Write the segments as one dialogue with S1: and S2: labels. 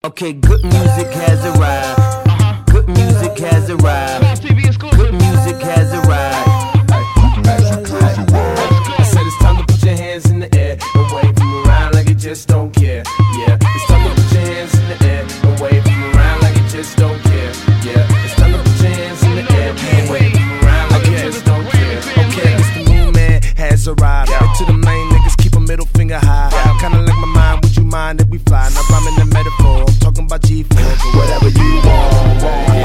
S1: Okay, good music has arrived. Good music has arrived. Good music has arrived. I said it's time to put your hands in the air and wave them around like you just don't care. Yeah, it's time to put your hands in the air and wave them around like you just don't care. Yeah, it's time to put your hands in the air and wave them around like you just don't care. Okay, it's the moon man has arrived. And to the main niggas, keep a middle finger high. Kinda like my mind, would you mind if we fly? Now I'm in the metaphor, I'm talking about G4. Whatever you want,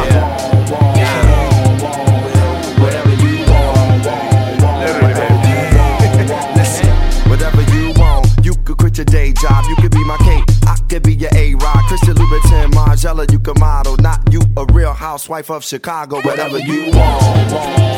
S1: whatever you want. Listen, whatever you want, you could quit your day job, you could be my Kate, I could be your A-Rod, Christian Louboutin, Margiela, you could model, not you, a real housewife of Chicago. Whatever you want,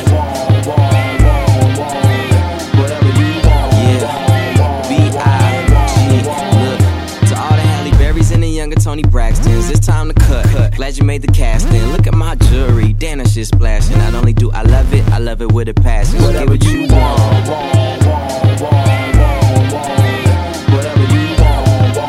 S1: whatever you want. Yeah, B.I.G. Look, to all the Halle Berrys and the younger Tony Braxtons, it's time to cut. Glad you made the casting. Look at my jewelry, damn, that shit splashing. Not only do I love it with a passion. Just get what you want. Whatever you want.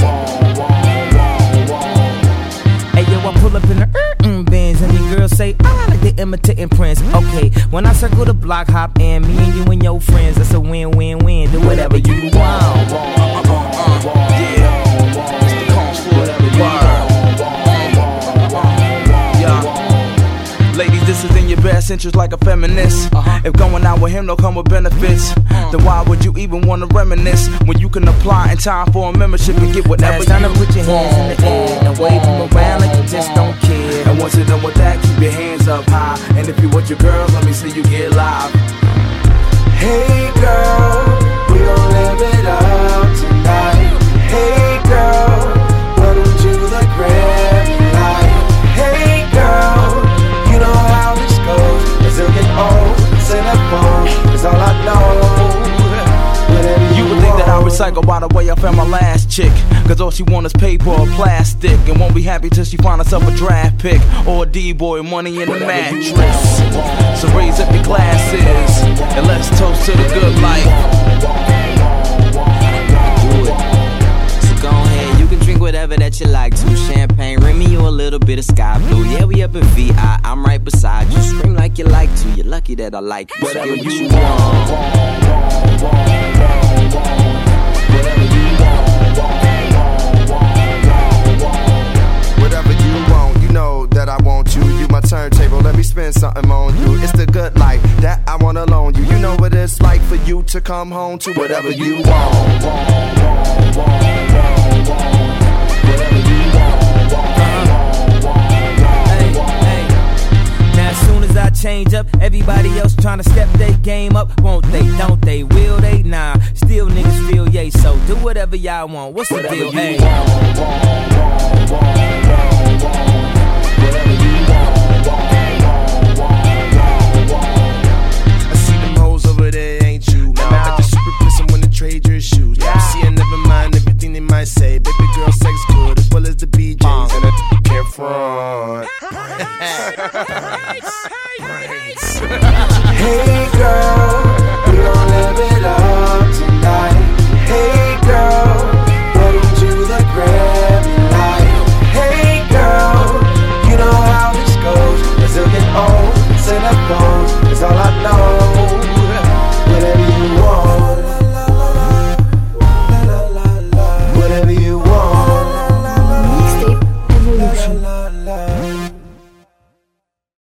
S1: Hey yo, I pull up in the Benz and the girls say, I like the imitating Prince. Okay, when I circle the block, hop in, me and you and your friends, that's a win-win-win. Do whatever you want. Yeah. Ladies, this is in your best interest like a feminist. If going out with him don't come with benefits, then why would you even want to reminisce when you can apply in time for a membership and get whatever you want? Now it's time to put your hands in the air and wave them around like you just don't care. And once you're done with that, keep your hands up high. And if you want your girls, let me see you get live. Hey girl, we gon' live it up tonight. Hey girl, why don't you look Grammy like? Hey girl, you know how this goes. As it get old, say that phone is all I know. You would think that I recycle by the way I found my last chick, cause all she want is paper or plastic, and won't be happy till she find herself a draft pick or a D-boy, money in the mattress. So raise up your glasses and let's toast to the good life. Do it. So go ahead, you can drink whatever that you like to. Champagne, ring me you a little bit of sky blue. Yeah, we up in VI, I'm right beside you. Scream like you like to, you're lucky that I like you. Whatever you want. Whatever you want, you know that I want you. You my turntable, let me spend something on you. It's the good life that I wanna loan you. You know what it's like for you to come home to whatever you want. Whatever you want. Hey. Now as soon as I change up, everybody else trying to step their game up. Won't they, don't they, will they? Nah, still niggas feel yay. So do whatever y'all want, what's the deal? Hey. I see them hoes over there, ain't you? Now I bet you super pissing when they trade your shoes. You see, I never mind everything they might say. Baby girl, sex good as well as the BJs, and I can't front. Hey girl, we gon' live it up tonight. Hey girl, why don't you look Grammy like? Hey girl, you know how this goes. As it get old, say that phone is all I know. Whatever you want, whatever you want.
S2: Mixtape Evolution.